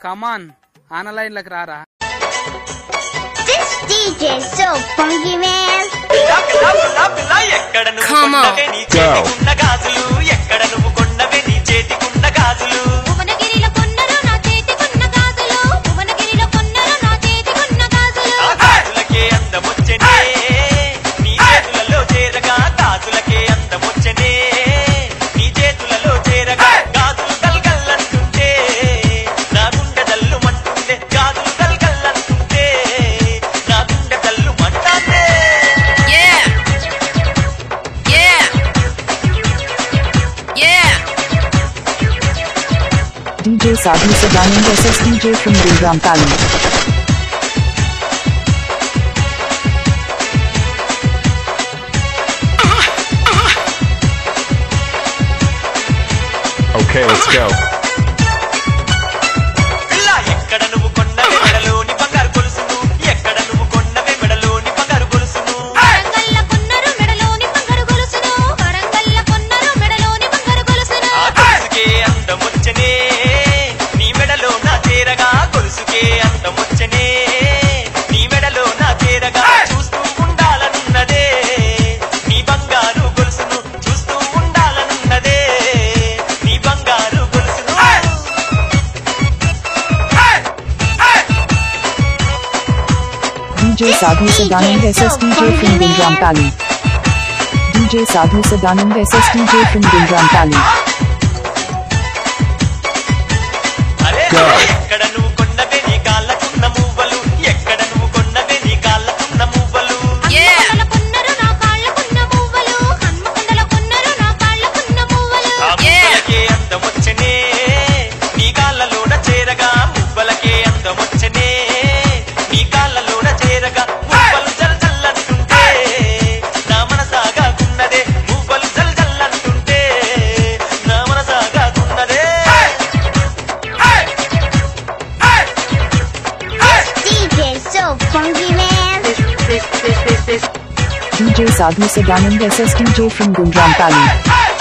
కమాన్ ఆనలైన్లకు రారా. This DJ is so funky, man. Come on. ఎక్కడ నువ్వు కొన్నవే నీ చేతికున్న గాజులు భువనగిరిలో కొన్నరు నా చేతికున్న గాజులు భువనగిరిలో కొన్నరు నా చేతికున్న గాజులు గాజులకే అందమొచ్చనే నీ చేతులలో చేరగా గాజులకే అందమొచ్చనే నీ చేతులలో చేరగా గాజులు గల్గల్లంటుంటే నా గుండె దల్లుమంటుండే గాజులు గల్గల్లంటుంటే నా గుండె దల్లుమంటాందే. DJ Sadhu Sadanand SS DJ from Gurgaon Talent. Okay, let's go. ఎక్కడ నువ్వు కొన్నవే మెడలోని బంగారు గొలుసును ఎక్కడ నువ్వు కొన్నవే మెడలోని బంగారు గొలుసును వరంగల్ల కొన్నరు మెడలోని బంగారు గొలుసును వరంగల్ల కొన్నరు మెడలోని బంగారు గొలుసును ఆ గొలుసుకే అందమొచ్చనే నీ మెడలో నా చేరగా గొలుసుకే అందమొచ్చనే నీ మెడలో నా చేరగా చూస్తూ ఉండాలనున్నదే నీ బంగారు గొలుసును చూస్తూ ఉండాలనున్నదే నీ బంగారు గొలుసును. DJ Sadhu Sadanand SS DJ from Gurgaon Talent. DJ Sadhu Sadanand SS DJ from Gurgaon Talent. అరే ఎక్కడ నువ్వు కొన్నవే నీ కాళ్ళకున్న మువ్వలు ఎక్కడ నువ్వు కొన్నవే నీ కాళ్ళకున్న మువ్వలు హన్మకొండల కొన్నరు నా కాళ్ళకున్న మువ్వలు హన్మకొండల కొన్నరు నా కాళ్ళకున్న మువ్వలు ఆ మువ్వలకే అందమొచ్చనే నీ కాళ్ళలోన చేరగా మువ్వలకే అందమొచ్చనే నీ కాళ్ళలోన చేరగా మువ్వలు జల్జల్లంటుంటే నా మనసాగాకున్నదే మువ్వలు జల్జల్లంటుంటే నా మనసాగాకున్నదే. DJ is so funky, man. DJ Sadhu Sadanand SS DJ from Gurgaon Talent.